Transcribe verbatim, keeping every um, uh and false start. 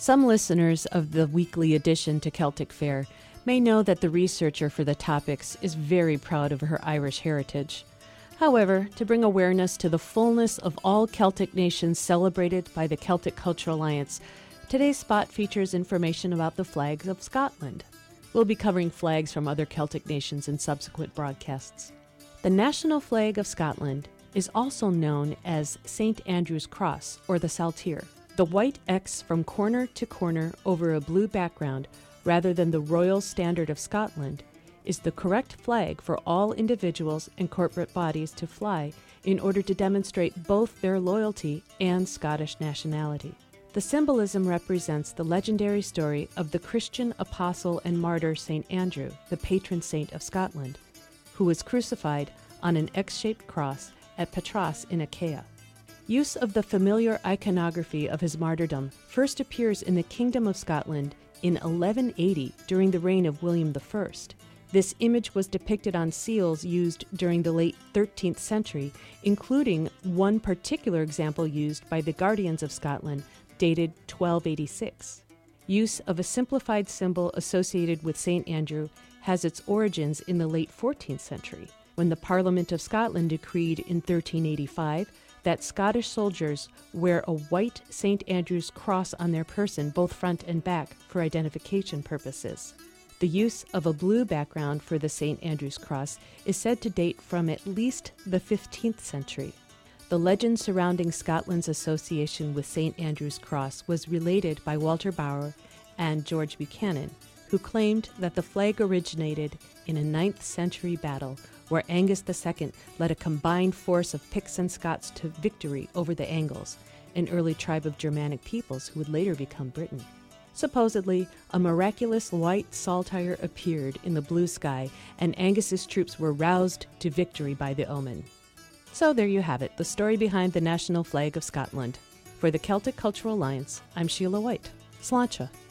Some listeners of the weekly edition to Celtic Fair may know that the researcher for the topics is very proud of her Irish heritage. However, to bring awareness to the fullness of all Celtic nations celebrated by the Celtic Cultural Alliance, today's spot features information about the flags of Scotland. We'll be covering flags from other Celtic nations in subsequent broadcasts. The national flag of Scotland is also known as Saint Andrew's Cross, or the Saltire. The white X from corner to corner over a blue background, rather than the Royal Standard of Scotland, is the correct flag for all individuals and corporate bodies to fly in order to demonstrate both their loyalty and Scottish nationality. The symbolism represents the legendary story of the Christian apostle and martyr Saint Andrew, the patron saint of Scotland, who was crucified on an X-shaped cross at Patras in Achaia. Use of the familiar iconography of his martyrdom first appears in the Kingdom of Scotland in eleven eighty during the reign of William the First. This image was depicted on seals used during the late thirteenth century, including one particular example used by the Guardians of Scotland, dated twelve eighty-six. Use of a simplified symbol associated with Saint Andrew has its origins in the late fourteenth century, when the Parliament of Scotland decreed in thirteen eighty-five that Scottish soldiers wear a white Saint Andrew's cross on their person, both front and back, for identification purposes. The use of a blue background for the Saint Andrew's cross is said to date from at least the fifteenth century. The legend surrounding Scotland's association with Saint Andrew's Cross was related by Walter Bauer and George Buchanan, who claimed that the flag originated in a ninth century battle where Angus the Second led a combined force of Picts and Scots to victory over the Angles, an early tribe of Germanic peoples who would later become Britain. Supposedly, a miraculous white saltire appeared in the blue sky, and Angus's troops were roused to victory by the omen. So there you have it, the story behind the national flag of Scotland. For the Celtic Cultural Alliance, I'm Sheila White. Sláinte.